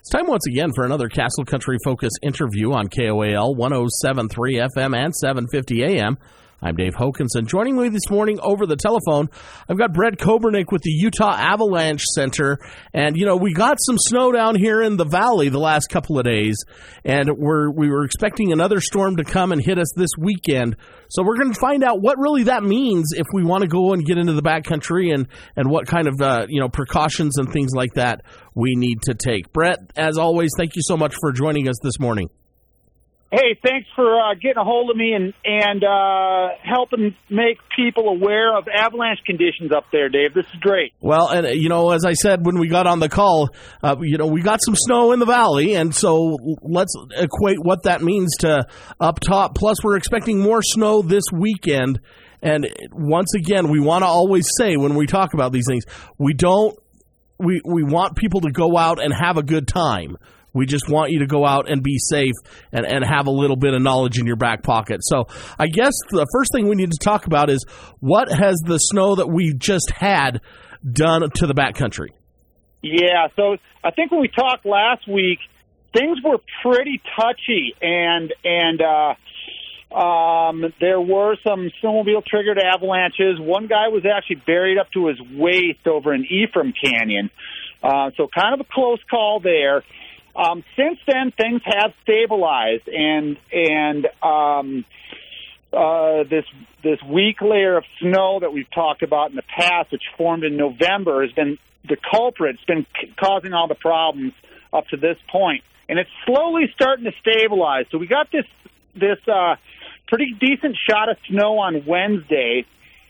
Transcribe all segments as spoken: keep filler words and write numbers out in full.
It's time once again for another Castle Country Focus interview on K O A L one oh seven point three F M and seven fifty A M. I'm Dave Hokinson. Joining me this morning over the telephone, I've got Brett Kobernick with the Utah Avalanche Center. And, you know, we got some snow down here in the valley the last couple of days, and we're, we were expecting another storm to come and hit us this weekend. So we're going to find out what really that means if we want to go and get into the backcountry and, and what kind of, uh, you know, precautions and things like that we need to take. Brett, as always, thank you so much for joining us this morning. Hey, thanks for uh, getting a hold of me and, and uh, helping make people aware of avalanche conditions up there, Dave. This is great. Well, and, you know, as I said when we got on the call, uh, you know, we got some snow in the valley, and so let's equate what that means to up top. Plus, we're expecting more snow this weekend. And once again, we want to always say when we talk about these things, we don't, we, we want people to go out and have a good time. We just want you to go out and be safe and, and have a little bit of knowledge in your back pocket. So I guess the first thing we need to talk about is what has the snow that we just had done to the backcountry? Yeah, so I think when we talked last week, things were pretty touchy, and and uh, um, there were some snowmobile-triggered avalanches. One guy was actually buried up to his waist over in Ephraim Canyon, uh, so kind of a close call there. Um, since then, things have stabilized, and and um, uh, this this weak layer of snow that we've talked about in the past, which formed in November, has been the culprit. It's been c- causing all the problems up to this point, and it's slowly starting to stabilize. So we got this this uh, pretty decent shot of snow on Wednesday,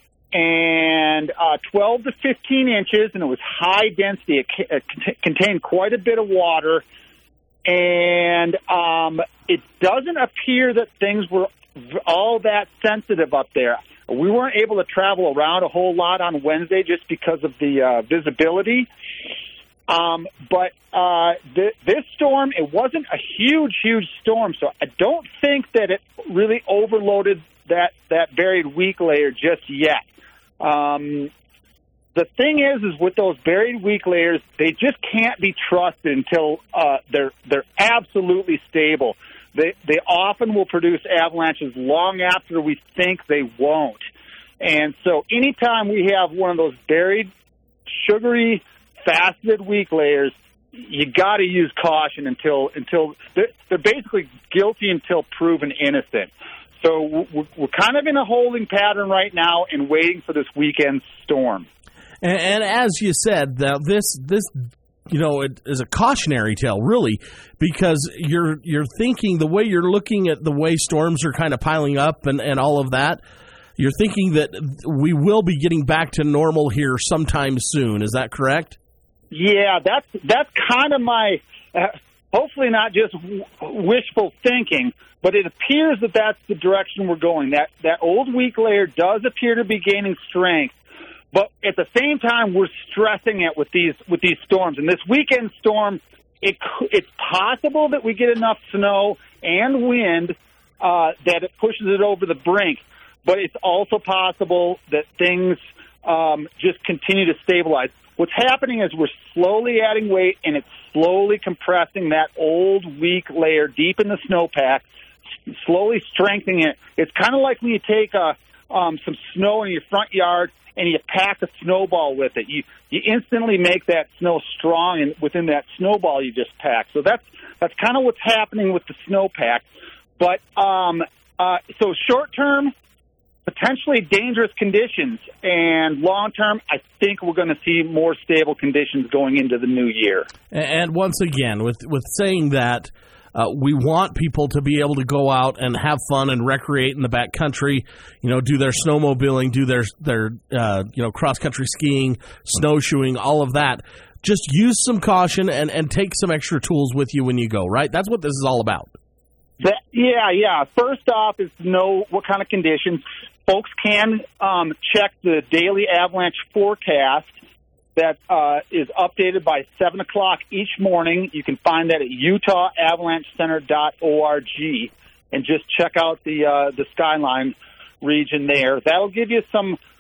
and uh, twelve to fifteen inches, and it was high density. It, c- it cont- contained quite a bit of water. And um, it doesn't appear that things were all that sensitive up there. We weren't able to travel around a whole lot on Wednesday just because of the uh, visibility. Um, but uh, th- this storm, it wasn't a huge, huge storm, so I don't think that it really overloaded that, that buried weak layer just yet. Um The thing is, is with those buried weak layers, they just can't be trusted until uh, they're they're absolutely stable. They they often will produce avalanches long after we think they won't. And so anytime we have one of those buried, sugary, faceted weak layers, you got to use caution until until they're, they're basically guilty until proven innocent. So we're, we're kind of in a holding pattern right now and waiting for this weekend storm. And, and as you said, now this this you know it is a cautionary tale, really, because you're you're thinking the way you're looking at the way storms are kind of piling up and, and all of that. You're thinking that we will be getting back to normal here sometime soon. Is that correct? Yeah, that's that's kind of my uh, hopefully not just w- wishful thinking, but it appears that that's the direction we're going. That that old weak layer does appear to be gaining strength. But at the same time, we're stressing it with these with these storms. And this weekend storm, it it's possible that we get enough snow and wind uh, that it pushes it over the brink. But it's also possible that things um, just continue to stabilize. What's happening is we're slowly adding weight, and it's slowly compressing that old weak layer deep in the snowpack, slowly strengthening it. It's kind of like when you take a, um, some snow in your front yard and you pack a snowball with it. You you instantly make that snow strong and within that snowball you just packed. So that's that's kind of what's happening with the snowpack. But um, uh, so short term, potentially dangerous conditions, and long term, I think we're going to see more stable conditions going into the new year. And once again, with with saying that, Uh, we want people to be able to go out and have fun and recreate in the backcountry, you know, do their snowmobiling, do their, their uh, you know, cross-country skiing, snowshoeing, all of that. Just use some caution and, and take some extra tools with you when you go, right? That's what this is all about. That, yeah, yeah. First off is to know what kind of conditions. Folks can um, check the daily avalanche forecast that uh, is updated by seven o'clock each morning. You can find that at utah avalanche center dot org and just check out the uh, the skyline region there. That'll give you some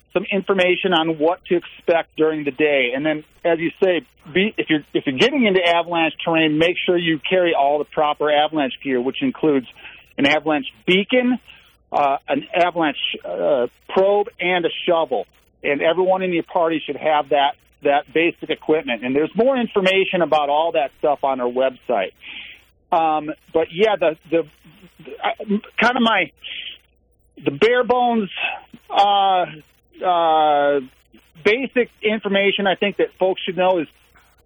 some information on what to expect during the day. And then, as you say, be, if you're if you're getting into avalanche terrain, make sure you carry all the proper avalanche gear, which includes an avalanche beacon, uh, an avalanche uh, probe, and a shovel. And everyone in your party should have that that basic equipment. And there's more information about all that stuff on our website. Um, but yeah, the the, the uh, kind of my the bare bones. Uh, Uh, basic information I think that folks should know is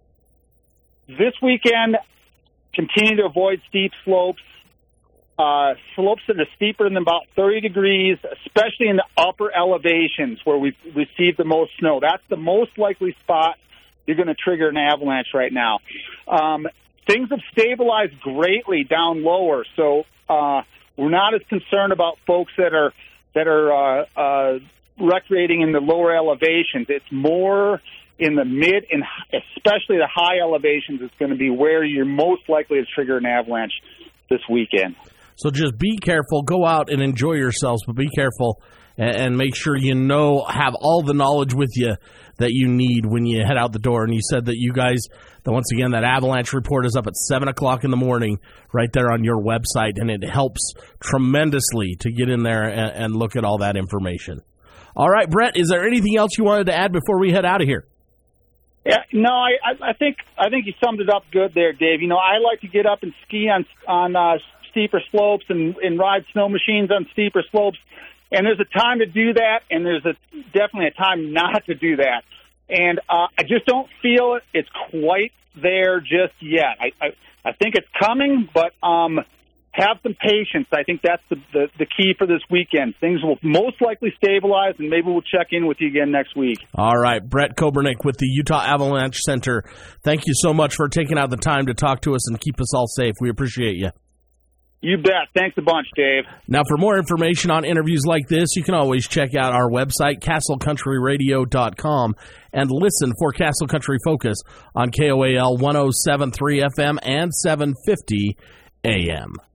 this weekend, continue to avoid steep slopes. Uh, slopes that are steeper than about thirty degrees, especially in the upper elevations where we've received the most snow. That's the most likely spot you're going to trigger an avalanche right now. Um, things have stabilized greatly down lower, so uh, we're not as concerned about folks that are that are uh, uh, recreating in the lower elevations. It's more in the mid and especially the high elevations is going to be where you're most likely to trigger an avalanche this weekend. So just be careful, go out and enjoy yourselves, but be careful and, and make sure you know, have all the knowledge with you that you need when you head out the door. And you said that you guys, that once again, that avalanche report is up at seven o'clock in the morning right there on your website, and it helps tremendously to get in there and, and look at all that information. All right, Brett, is there anything else you wanted to add before we head out of here? Yeah, no, I, I think I think you summed it up good there, Dave. You know, I like to get up and ski on on uh, steeper slopes and, and ride snow machines on steeper slopes, and there's a time to do that, and there's a definitely a time not to do that. And uh, I just don't feel it. It's quite there just yet. I I, I think it's coming, but um. Have some patience. I think that's the, the, the key for this weekend. Things will most likely stabilize, and maybe we'll check in with you again next week. All right. Brett Kobernick with the Utah Avalanche Center. Thank you so much for taking out the time to talk to us and keep us all safe. We appreciate you. You bet. Thanks a bunch, Dave. Now, for more information on interviews like this, you can always check out our website, castle country radio dot com, and listen for Castle Country Focus on K O A L one oh seven point three F M and seven fifty A M.